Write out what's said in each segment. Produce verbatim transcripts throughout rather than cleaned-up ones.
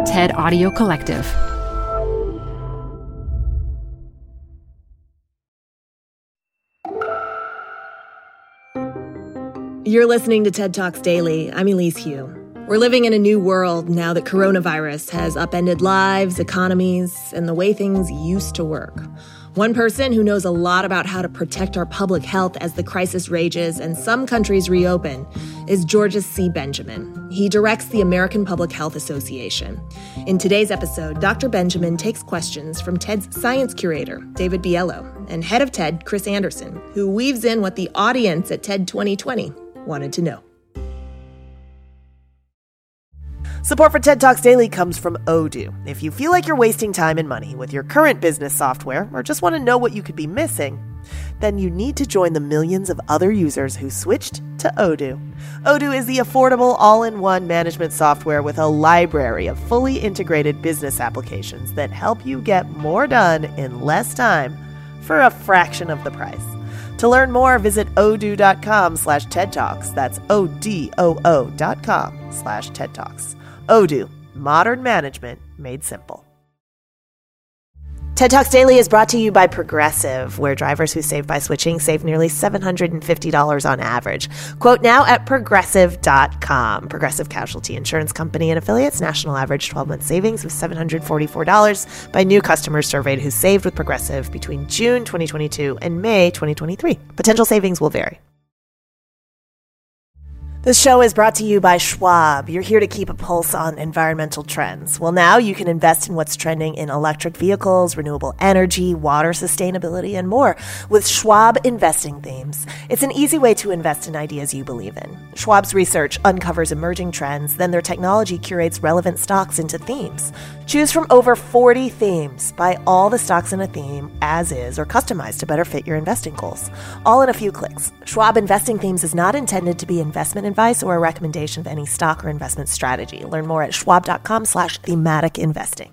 TED Audio Collective. You're listening to TED Talks Daily. I'm Elise Hu. We're living in a new world now that coronavirus has upended lives, economies, and the way things used to work. One person who knows a lot about how to protect our public health as the crisis rages and some countries reopen is Georges C. Benjamin. He directs the American Public Health Association. In today's episode, Doctor Benjamin takes questions from TED's science curator, David Biello, and head of TED, Chris Anderson, who weaves in what the audience at TED twenty twenty wanted to know. Support for TED Talks Daily comes from Odoo. If you feel like you're wasting time and money with your current business software or just want to know what you could be missing, then you need to join the millions of other users who switched to Odoo. Odoo is the affordable all-in-one management software with a library of fully integrated business applications that help you get more done in less time for a fraction of the price. To learn more, visit odoo.com slash TED Talks. That's O-D-O-O dot com slash TED Talks. Odoo, modern management made simple. TED Talks Daily is brought to you by Progressive, where drivers who save by switching save nearly seven hundred fifty dollars on average. Quote now at progressive dot com. Progressive Casualty Insurance Company and affiliates. National average twelve-month savings of seven hundred forty-four dollars by new customers surveyed who saved with Progressive between June twenty twenty-two and May twenty twenty-three. Potential savings will vary. This show is brought to you by Schwab. You're here to keep a pulse on environmental trends. Well, now you can invest in what's trending in electric vehicles, renewable energy, water sustainability, and more with Schwab Investing Themes. It's an easy way to invest in ideas you believe in. Schwab's research uncovers emerging trends, then their technology curates relevant stocks into themes. Choose from over forty themes. Buy all the stocks in a theme as is or customized to better fit your investing goals. All in a few clicks. Schwab Investing Themes is not intended to be investment advice or a recommendation of any stock or investment strategy. Learn more at schwab.com slash thematic investing.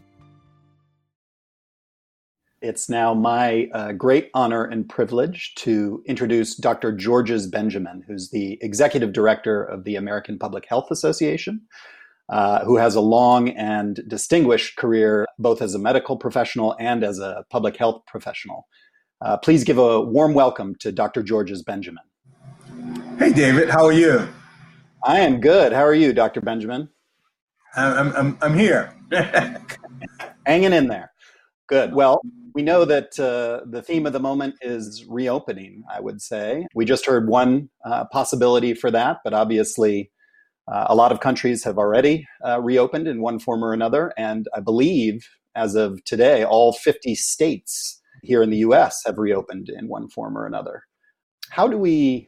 It's now my uh, great honor and privilege to introduce Doctor Georges Benjamin, who's the executive director of the American Public Health Association, uh, who has a long and distinguished career both as a medical professional and as a public health professional. Uh, please give a warm welcome to Doctor Georges Benjamin. Hey, David, how are you? I am good. How are you, Doctor Benjamin? I'm I'm I'm here. Hanging in there. Good. Well, we know that uh, the theme of the moment is reopening, I would say. We just heard one uh, possibility for that, but obviously uh, a lot of countries have already uh, reopened in one form or another. And I believe as of today, all fifty states here in the U S have reopened in one form or another. How do we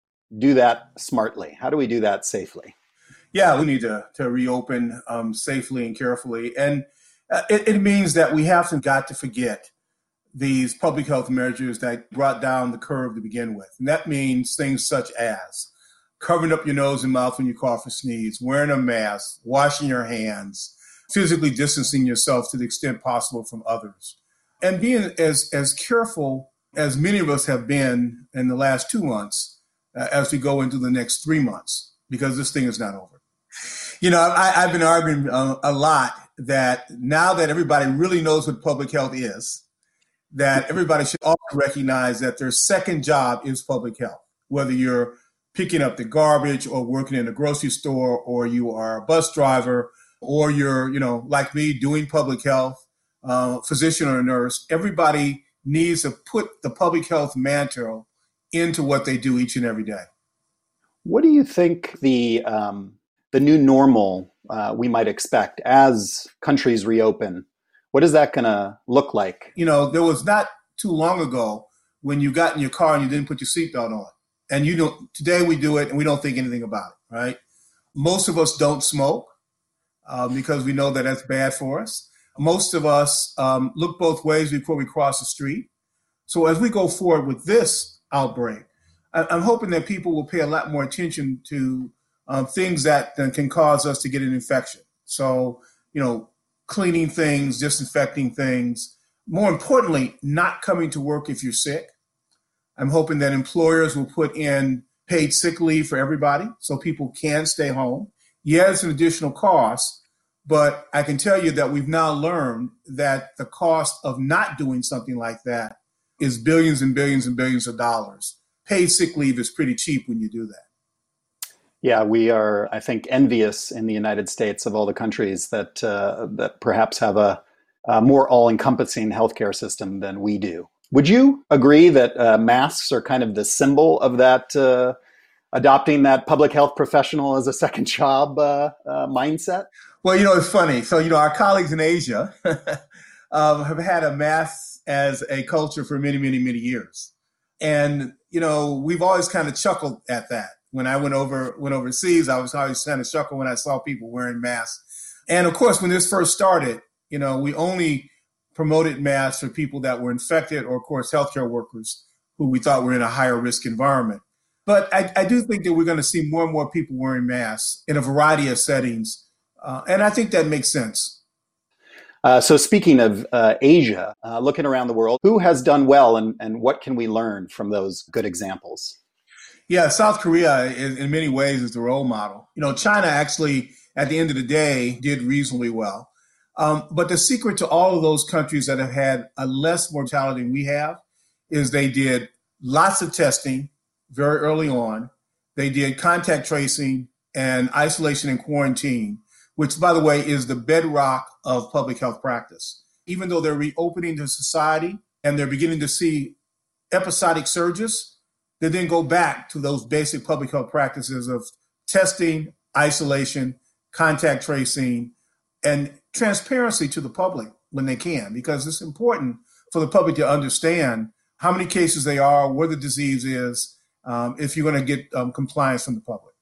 do that smartly? How do we do that safely? Yeah, we need to, to reopen um, safely and carefully. And uh, it, it means that we haven't got to forget these public health measures that brought down the curve to begin with. And that means things such as covering up your nose and mouth when you cough or sneeze, wearing a mask, washing your hands, physically distancing yourself to the extent possible from others, and being as, as careful as many of us have been in the last two months Uh, as we go into the next three months, because this thing is not over. You know, I, I've been arguing uh, a lot that now that everybody really knows what public health is, that everybody should also recognize that their second job is public health, whether you're picking up the garbage or working in a grocery store, or you are a bus driver, or you're, you know, like me, doing public health, uh, physician or a nurse. Everybody needs to put the public health mantle into what they do each and every day. What do you think the um, the new normal uh, we might expect as countries reopen? What is that going to look like? You know, there was not too long ago when you got in your car and you didn't put your seatbelt on. And you don't. Today we do it and we don't think anything about it, right? Most of us don't smoke uh, because we know that that's bad for us. Most of us um, look both ways before we cross the street. So as we go forward with this outbreak, I'm hoping that people will pay a lot more attention to um, things that can cause us to get an infection. So, you know, cleaning things, disinfecting things. More importantly, not coming to work if you're sick. I'm hoping that employers will put in paid sick leave for everybody so people can stay home. Yeah, it's an additional cost, But I can tell you that we've now learned that the cost of not doing something like that is billions and billions and billions of dollars. Paid sick leave is pretty cheap when you do that. Yeah, we are, I think, envious in the United States of all the countries that uh, that perhaps have a, a more all-encompassing healthcare system than we do. Would you agree that uh, masks are kind of the symbol of that, uh, adopting that public health professional as a second job uh, uh, mindset? Well, you know, it's funny. So, you know, our colleagues in Asia um, have had a mask as a culture for many, many, many years. And, you know, we've always kind of chuckled at that. When I went over went overseas, I was always kind of chuckle when I saw people wearing masks. And of course, when this first started, you know, we only promoted masks for people that were infected or, of course, healthcare workers who we thought were in a higher risk environment. But I, I do think that we're going to see more and more people wearing masks in a variety of settings. Uh, and I think that makes sense. Uh, so speaking of uh, Asia, uh, looking around the world, who has done well and, and what can we learn from those good examples? Yeah, South Korea is, in many ways is the role model. You know, China actually, at the end of the day, did reasonably well. Um, but the secret to all of those countries that have had a less mortality than we have is they did lots of testing very early on. They did contact tracing and isolation and quarantine, which, by the way, is the bedrock of public health practice. Even though they're reopening the society and they're beginning to see episodic surges, they then go back to those basic public health practices of testing, isolation, contact tracing, and transparency to the public when they can, because it's important for the public to understand how many cases they are, where the disease is, um, if you're going to get um, compliance from the public.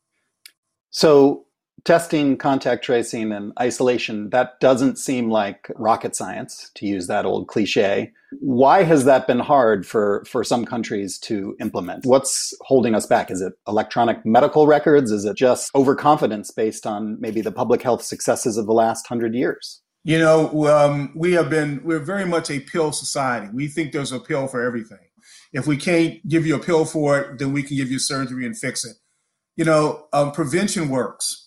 So testing, contact tracing, and isolation, that doesn't seem like rocket science, to use that old cliche. Why has that been hard for, for some countries to implement? What's holding us back? Is it electronic medical records? Is it just overconfidence based on maybe the public health successes of the last hundred years? You know, um, we have been, we're very much a pill society. We think there's a pill for everything. If we can't give you a pill for it, then we can give you surgery and fix it. You know, um, prevention works.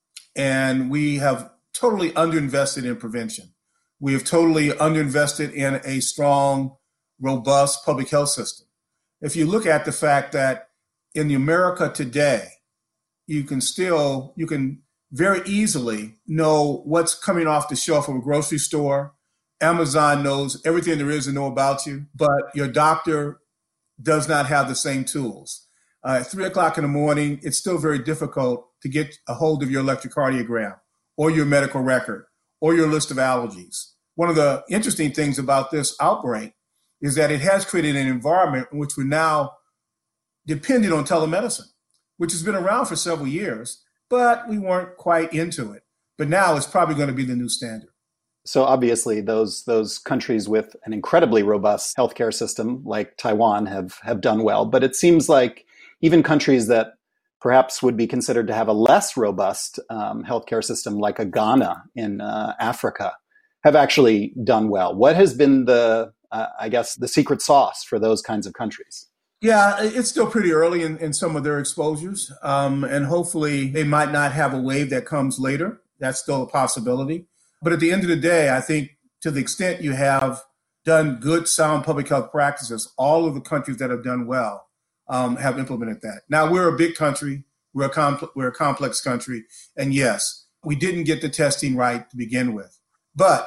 And we have totally underinvested in prevention. We have totally underinvested in a strong, robust public health system. If you look at the fact that in America today, you can still, you can very easily know what's coming off the shelf of a grocery store. Amazon knows everything there is to know about you, but your doctor does not have the same tools. Uh, at three o'clock in the morning, it's still very difficult to get a hold of your electrocardiogram or your medical record or your list of allergies. One of the interesting things about this outbreak is that it has created an environment in which we're now dependent on telemedicine, which has been around for several years, but we weren't quite into it. But now it's probably going to be the new standard. So obviously those those countries with an incredibly robust healthcare system like Taiwan have, have done well. But it seems like even countries that perhaps would be considered to have a less robust um, healthcare system, like a Ghana in uh, Africa, have actually done well. What has been the, uh, I guess, the secret sauce for those kinds of countries? Yeah, it's still pretty early in, in some of their exposures. Um, and hopefully they might not have a wave that comes later. That's still a possibility. But at the end of the day, I think to the extent you have done good, sound public health practices, all of the countries that have done well Um, have implemented that. Now, we're a big country. We're a, compl- we're a complex country. And yes, we didn't get the testing right to begin with. But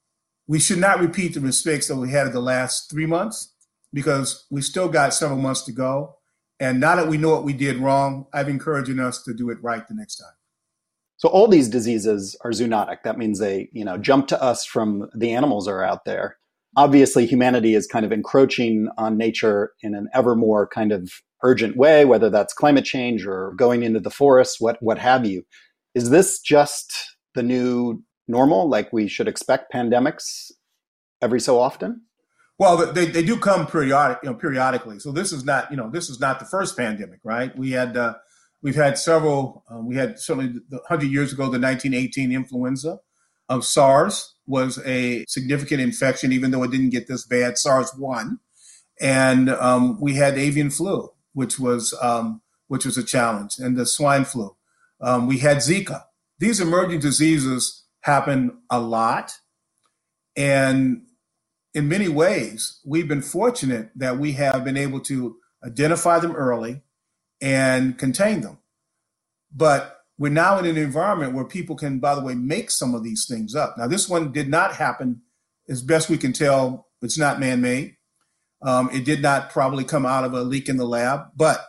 we should not repeat the mistakes that we had in the last three months because we still got several months to go. And now that we know what we did wrong, I'm encouraging us to do it right the next time. So all these diseases are zoonotic. That means they, you know, jump to us from the animals that are out there. Obviously, humanity is kind of encroaching on nature in an ever more kind of urgent way, whether that's climate change or going into the forest, what what have you. Is this just the new normal? Like we should expect pandemics every so often? Well, they, they do come periodic, you know, periodically. So this is not, you know, this is not the first pandemic, right? We had, uh, we've had several. Um, we had certainly one hundred years ago the nineteen eighteen influenza. Of SARS was a significant infection, even though it didn't get this bad, SARS one. And um, we had avian flu, which was um, which was a challenge, and the swine flu. Um, we had Zika these emerging diseases happen a lot. And in many ways, we've been fortunate that we have been able to identify them early and contain them. But we're now in an environment where people can, by the way, make some of these things up. Now, this one did not happen, as best we can tell. It's not man-made. Um, it did not probably come out of a leak in the lab. But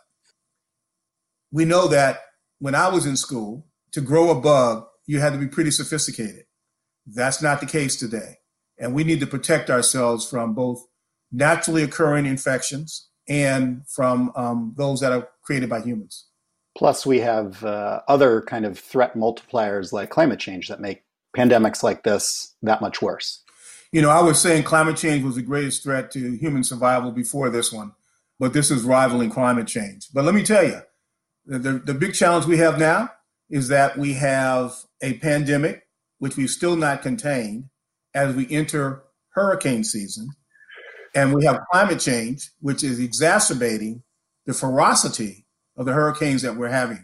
we know that when I was in school, to grow a bug, you had to be pretty sophisticated. That's not the case today. And we need to protect ourselves from both naturally occurring infections and from um, those that are created by humans. Plus, we have uh, other kind of threat multipliers like climate change that make pandemics like this that much worse. You know, I was saying climate change was the greatest threat to human survival before this one, but this is rivaling climate change. But let me tell you, the, the, the big challenge we have now is that we have a pandemic, which we've still not contained, as we enter hurricane season. And we have climate change, which is exacerbating the ferocity of the hurricanes that we're having.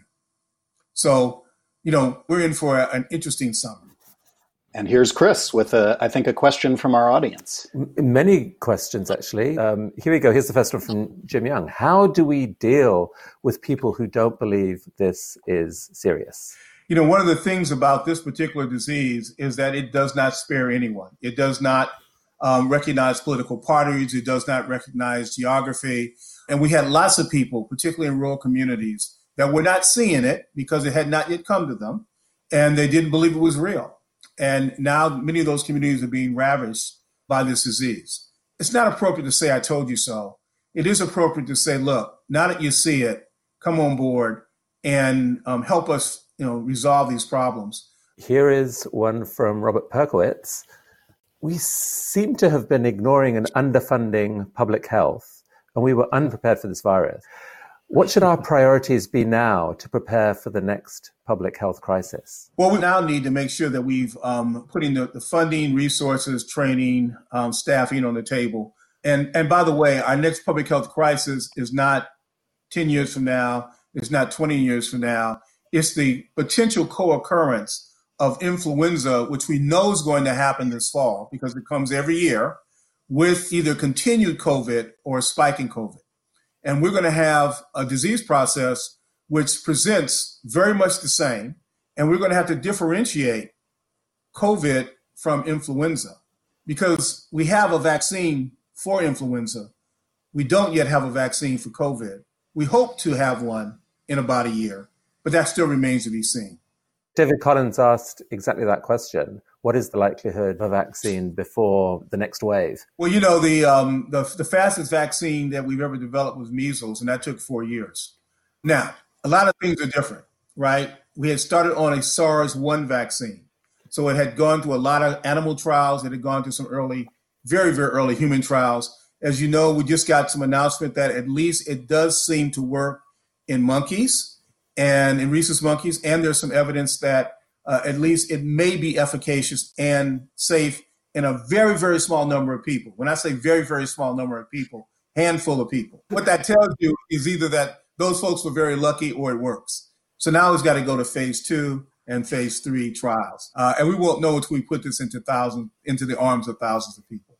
So, you know, we're in for a, an interesting summer. And here's Chris with, a, I think, a question from our audience. Many questions, actually. Um, here we go. Here's the first one from Jim Young. How do we deal with people who don't believe this is serious? You know, one of the things about this particular disease is that it does not spare anyone. It does not um, recognize political parties. It does not recognize geography. And we had lots of people, particularly in rural communities, that were not seeing it because it had not yet come to them, and they didn't believe it was real. And now many of those communities are being ravaged by this disease. It's not appropriate to say, I told you so. It is appropriate to say, look, now that you see it, come on board and um, help us, you know, resolve these problems. Here is one from Robert Perkowitz. We seem to have been ignoring and underfunding public health, and we were unprepared for this virus. What should our priorities be now to prepare for the next public health crisis? Well, we now need to make sure that we've um, putting the, the funding, resources, training, um, staffing on the table. And and by the way, our next public health crisis is not ten years from now. It's not twenty years from now. It's the potential co-occurrence of influenza, which we know is going to happen this fall because it comes every year, with either continued COVID or a spike in COVID. And we're going to have a disease process which presents very much the same. And we're going to have to differentiate COVID from influenza because we have a vaccine for influenza. We don't yet have a vaccine for COVID. We hope to have one in about a year, but that still remains to be seen. David Collins asked exactly that question. What is the likelihood of a vaccine before the next wave? Well, you know, the, um, the the fastest vaccine that we've ever developed was measles, and that took four years. Now, a lot of things are different, right? We had started on a SARS one vaccine. So it had gone through a lot of animal trials. It had gone through some early, very, very early human trials. As you know, we just got some announcement that at least it does seem to work in monkeys and in rhesus monkeys. And there's some evidence that Uh, at least it may be efficacious and safe in a very, very small number of people. When I say very, very small number of people, handful of people. What that tells you is either that those folks were very lucky or it works. So now it's got to go to phase two and phase three trials. Uh, and we won't know until we put this into thousands, into the arms of thousands of people.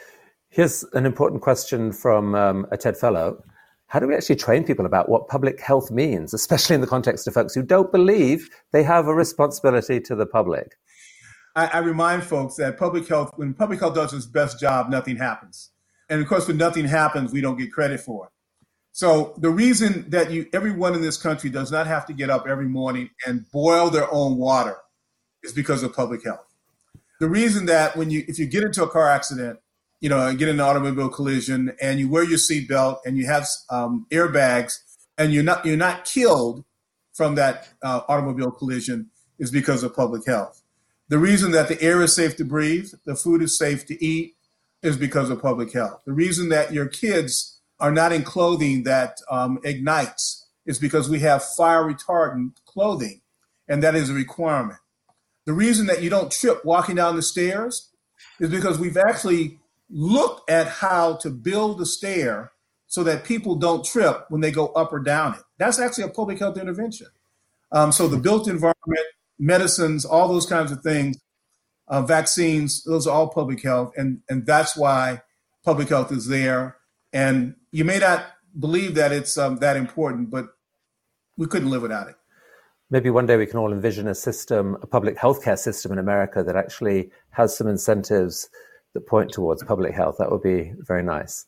Here's an important question from um, a TED Fellow. How do we actually train people about what public health means, especially in the context of folks who don't believe they have a responsibility to the public? I, I remind folks that public health, when public health does its best job, nothing happens. And of course, when nothing happens, we don't get credit for it. So the reason that you, everyone in this country does not have to get up every morning and boil their own water is because of public health. The reason that when you, if you get into a car accident, you know, get in an automobile collision and you wear your seatbelt and you have um, airbags and you're not, you're not killed from that uh, automobile collision is because of public health. The reason that the air is safe to breathe, the food is safe to eat is because of public health. The reason that your kids are not in clothing that um, ignites is because we have fire retardant clothing, and that is a requirement. The reason that you don't trip walking down the stairs is because we've actually looked at how to build the stair so that people don't trip when they go up or down it. That's actually a public health intervention. Um, so the built environment, medicines, all those kinds of things, uh, vaccines, those are all public health. And, and that's why public health is there. And you may not believe that it's um, that important, but we couldn't live without it. Maybe one day we can all envision a system, a public healthcare system in America that actually has some incentives that point towards public health. That would be very nice.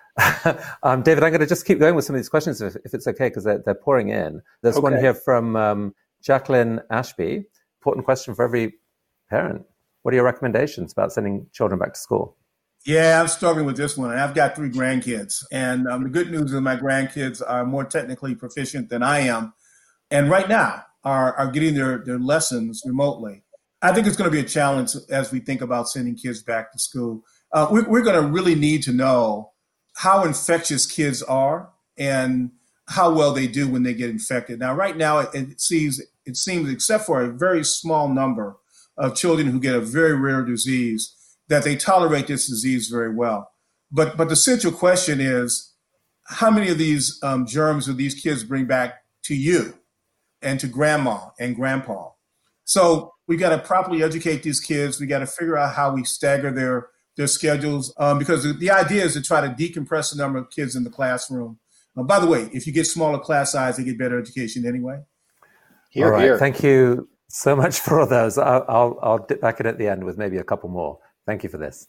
um, David, I'm going to just keep going with some of these questions if, if it's okay, because they're, they're pouring in. There's okay. one here from um, Jacqueline Ashby. Important question for every parent. What are your recommendations about sending children back to school? Yeah, I'm struggling with this one. I've got three grandkids. And um, the good news is my grandkids are more technically proficient than I am. And right now are, are getting their, their lessons remotely. I think it's going to be a challenge as we think about sending kids back to school. Uh, we're, we're going to really need to know how infectious kids are and how well they do when they get infected. Now, right now, it, it seems, it seems, except for a very small number of children who get a very rare disease, that they tolerate this disease very well. But but the central question is, how many of these um, germs do these kids bring back to you and to grandma and grandpa? So we got to properly educate these kids. We got to figure out how we stagger their their schedules, um, because the, the idea is to try to decompress the number of kids in the classroom. Uh, by the way, if you get smaller class size, they get better education anyway. Here, all right, here. Thank you so much for all those. I'll, I'll, I'll dip back in at the end with maybe a couple more. Thank you for this.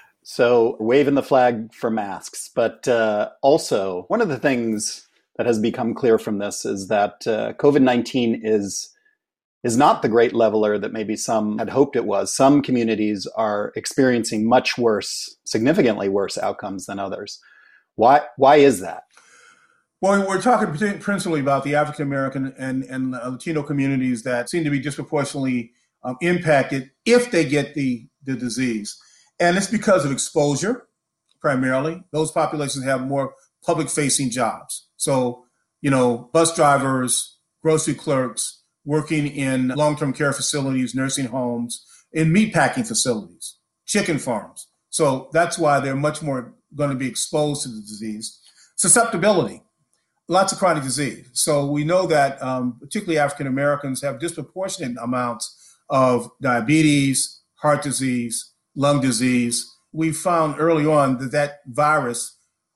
So waving the flag for masks, but uh, also one of the things that has become clear from this is that uh, COVID nineteen is is not the great leveler that maybe some had hoped it was. Some communities are experiencing much worse, significantly worse outcomes than others. Why, why is that? Well, we're talking principally about the African American and, and Latino communities that seem to be disproportionately um, impacted if they get the, the disease. And it's because of exposure, primarily. Those populations have more public-facing jobs. So, you know, bus drivers, grocery clerks, working in long-term care facilities, nursing homes, in meatpacking facilities, chicken farms. So that's why they're much more going to be exposed to the disease. Susceptibility, lots of chronic disease. So we know that um, particularly African Americans have disproportionate amounts of diabetes, heart disease, lung disease. We found early on that that virus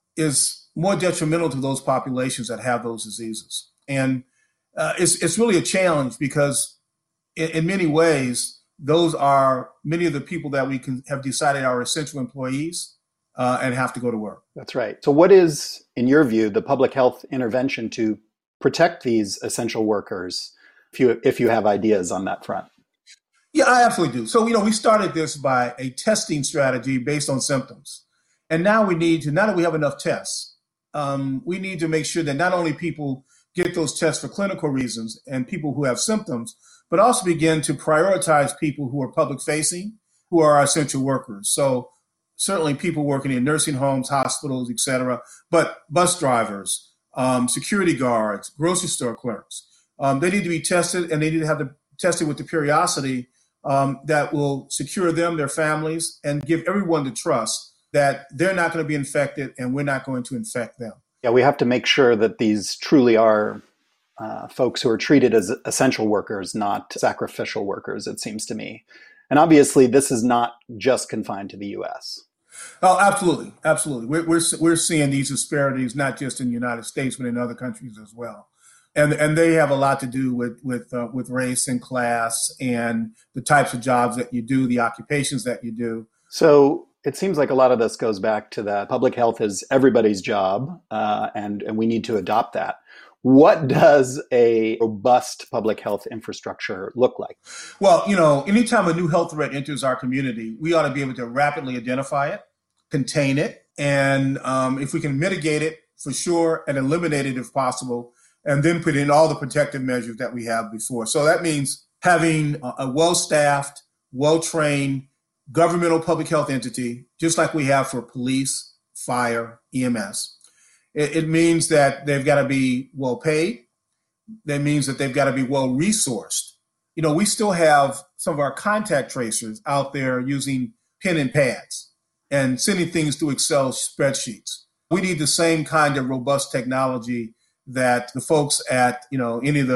is more detrimental to those populations that have those diseases. And uh, it's, it's really a challenge because in, in many ways, those are many of the people that we can have decided are essential employees uh, and have to go to work. That's right. So what is, in your view, the public health intervention to protect these essential workers, if you, if you have ideas on that front? Yeah, I absolutely do. So, you know, we started this by a testing strategy based on symptoms. And now we need to, now that we have enough tests, um, we need to make sure that not only people get those tests for clinical reasons and people who have symptoms, but also begin to prioritize people who are public facing, who are essential workers. So certainly people working in nursing homes, hospitals, et cetera, but bus drivers, um, security guards, grocery store clerks, um, they need to be tested, and they need to have to tested with the periodicity um, that will secure them, their families, and give everyone the trust that they're not going to be infected and we're not going to infect them. Yeah, we have to make sure that these truly are uh, folks who are treated as essential workers, not sacrificial workers, it seems to me. And obviously, this is not just confined to the U S. Oh, absolutely. Absolutely. We're, we're, we're seeing these disparities, not just in the United States, but in other countries as well. And and they have a lot to do with with uh, with race and class and the types of jobs that you do, the occupations that you do. So it seems like a lot of this goes back to that public health is everybody's job, uh, and, and we need to adopt that. What does a robust public health infrastructure look like? Well, you know, anytime a new health threat enters our community, we ought to be able to rapidly identify it, contain it, and um, if we can mitigate it for sure and eliminate it if possible, and then put in all the protective measures that we have before. So that means having a well-staffed, well-trained governmental public health entity, just like we have for police, fire, E M S. It, it means that they've got to be well-paid. That means that they've got to be well-resourced. You know, we still have some of our contact tracers out there using pen and pads and sending things through Excel spreadsheets. We need the same kind of robust technology that the folks at, you know, any of the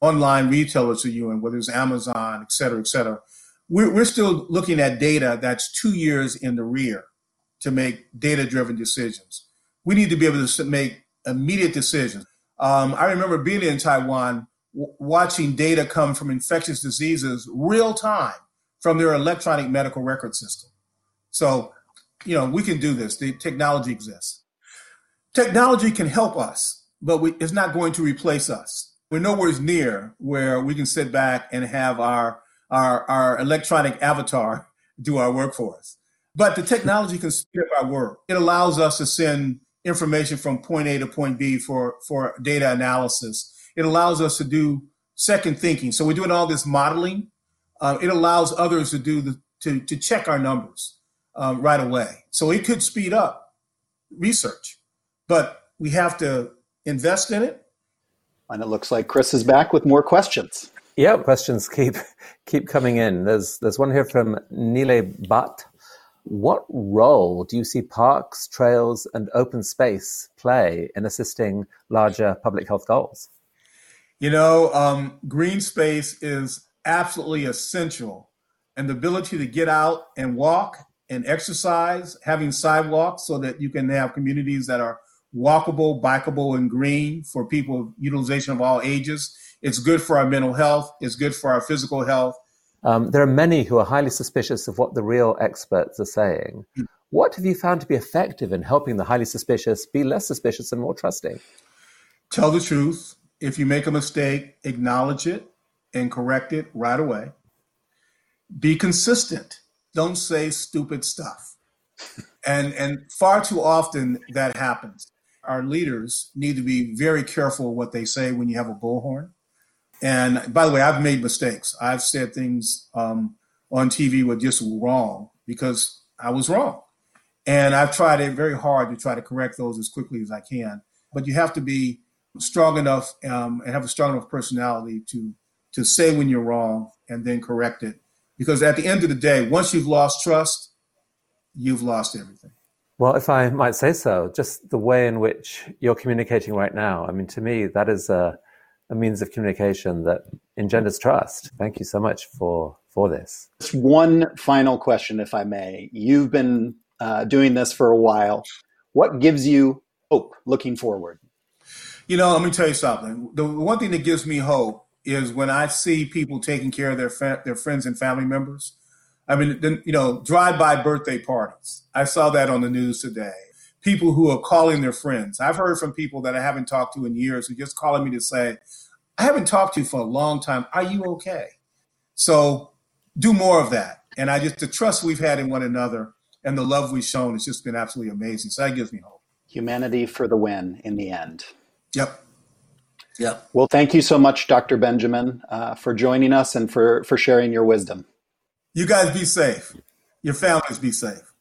online retailers are using, whether it's Amazon, et cetera, et cetera. We're, we're still looking at data that's two years in the rear to make data-driven decisions. We need to be able to make immediate decisions. Um, I remember being in Taiwan, w- watching data come from infectious diseases real time from their electronic medical record system. So, you know, we can do this. The technology exists. Technology can help us, but we, it's not going to replace us. We're nowhere near where we can sit back and have our, our, our electronic avatar do our work for us. But the technology can speed up our work. It allows us to send information from point A to point B for, for data analysis. It allows us to do second thinking. So we're doing all this modeling. Uh, it allows others to do the, to, to check our numbers um, right away. So it could speed up research, but we have to invest in it. And it looks like Chris is back with more questions. Yeah, questions keep keep coming in. There's there's one here from Nile Bhatt. What role do you see parks, trails, and open space play in assisting larger public health goals? You know, um, green space is absolutely essential. And the ability to get out and walk and exercise, having sidewalks so that you can have communities that are walkable, bikeable, and green for people, utilization of all ages. It's good for our mental health. It's good for our physical health. Um, there are many who are highly suspicious of what the real experts are saying. Mm. What have you found to be effective in helping the highly suspicious be less suspicious and more trusting? Tell the truth. If you make a mistake, acknowledge it and correct it right away. Be consistent. Don't say stupid stuff. And, and far too often that happens. Our leaders need to be very careful what they say when you have a bullhorn. And by the way, I've made mistakes. I've said things um, on T V were just wrong because I was wrong. And I've tried it very hard to try to correct those as quickly as I can. But you have to be strong enough um, and have a strong enough personality to, to say when you're wrong and then correct it. Because at the end of the day, once you've lost trust, you've lost everything. Well, if I might say so, just the way in which you're communicating right now, I mean, to me, that is a, a means of communication that engenders trust. Thank you so much for, for this. Just one final question, if I may. You've been uh, doing this for a while. What gives you hope looking forward? You know, let me tell you something. The one thing that gives me hope is when I see people taking care of their fa- their friends and family members. I mean, you know, drive-by birthday parties. I saw that on the news today. People who are calling their friends. I've heard from people that I haven't talked to in years who just calling me to say, I haven't talked to you for a long time. Are you okay? So do more of that. And I just, the trust we've had in one another and the love we've shown has just been absolutely amazing. So that gives me hope. Humanity for the win in the end. Yep. Yep. Well, thank you so much, Doctor Benjamin, uh, for joining us and for, for sharing your wisdom. You guys be safe. Your families be safe.